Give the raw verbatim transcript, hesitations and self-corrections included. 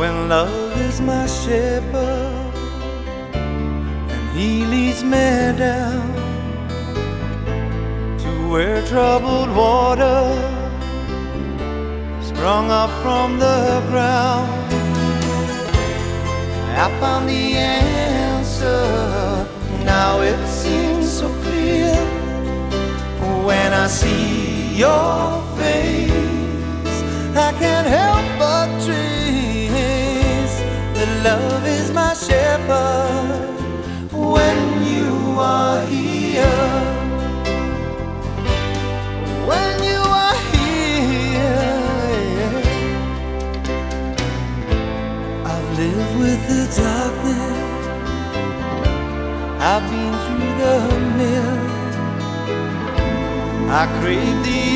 when love is my shepherd and he leads me down to where troubled water sprung up from the ground. I found the answer, now it seems so clear when I see your face. I can't help but trace that love is my shepherd when you are here. When you are here, I've lived with the darkness, I've been through the mill, I crave the